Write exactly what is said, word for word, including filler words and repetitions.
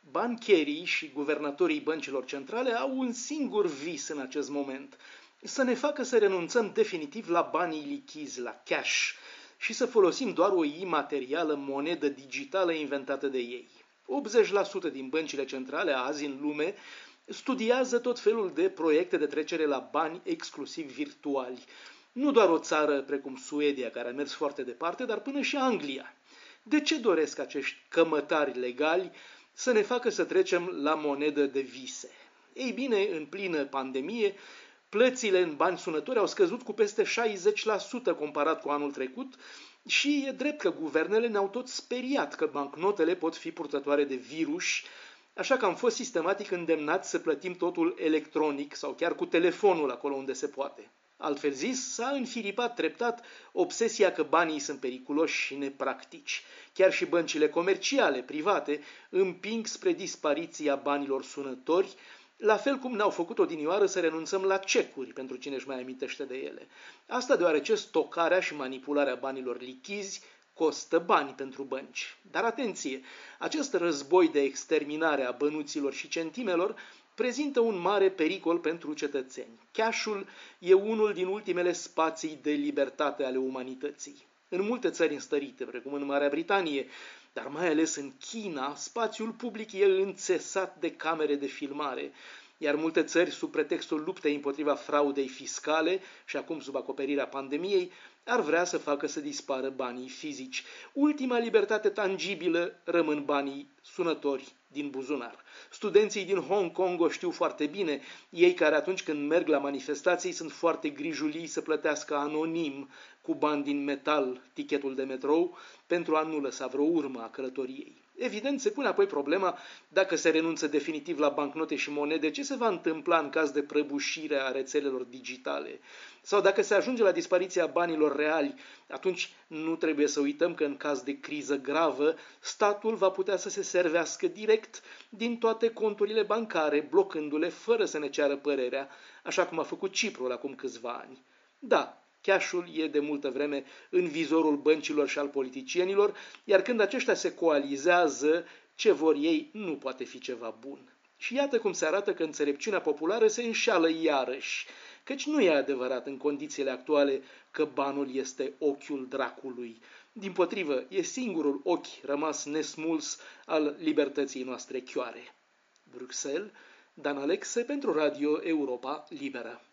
Bancherii și guvernatorii băncilor centrale au un singur vis în acest moment: să ne facă să renunțăm definitiv la banii lichizi, la cash, și să folosim doar o imaterială monedă digitală inventată de ei. optzeci la sută din băncile centrale azi în lume studiază tot felul de proiecte de trecere la bani exclusiv virtuali. Nu doar o țară precum Suedia, care a mers foarte departe, dar până și Anglia. De ce doresc acești cămătari legali să ne facă să trecem la monedă de vise? Ei bine, în plină pandemie, plățile în bani sunători au scăzut cu peste șaizeci la sută comparat cu anul trecut și e drept că guvernele ne-au tot speriat că bancnotele pot fi purtătoare de virus, așa că am fost sistematic îndemnați să plătim totul electronic sau chiar cu telefonul acolo unde se poate. Altfel zis, s-a înfiripat treptat obsesia că banii sunt periculoși și nepractici. Chiar și băncile comerciale, private, împing spre dispariția banilor sunători, la fel cum ne-au făcut odinioară să renunțăm la cecuri, pentru cine își mai amintește de ele. Asta deoarece stocarea și manipularea banilor lichizi costă bani pentru bănci. Dar atenție, acest război de exterminare a bănuților și centimelor prezintă un mare pericol pentru cetățeni. Cash-ul e unul din ultimele spații de libertate ale umanității. În multe țări înstărite, precum în Marea Britanie, dar mai ales în China, spațiul public e înțesat de camere de filmare, iar multe țări, sub pretextul luptei împotriva fraudei fiscale și acum sub acoperirea pandemiei, ar vrea să facă să dispară banii fizici. Ultima libertate tangibilă rămân banii sunători din buzunar. Studenții din Hong Kong o știu foarte bine, ei care atunci când merg la manifestații sunt foarte grijulii să plătească anonim cu bani din metal tichetul de metrou pentru a nu lăsa vreo urmă a călătoriei. Evident, se pune apoi problema: dacă se renunță definitiv la bancnote și monede, ce se va întâmpla în caz de prăbușire a rețelelor digitale? Sau dacă se ajunge la dispariția banilor reali, atunci nu trebuie să uităm că în caz de criză gravă, statul va putea să se servească direct din toate conturile bancare, blocându-le fără să ne ceară părerea, așa cum a făcut Ciprul acum câțiva ani. Da, cash-ul e de multă vreme în vizorul băncilor și al politicienilor, iar când aceștia se coalizează, ce vor ei nu poate fi ceva bun. Și iată cum se arată că înțelepciunea populară se înșeală iarăși, căci nu e adevărat în condițiile actuale că banul este ochiul dracului. Dimpotrivă, e singurul ochi rămas nesmuls al libertății noastre chioare. Bruxelles, Dan Alexe pentru Radio Europa Liberă.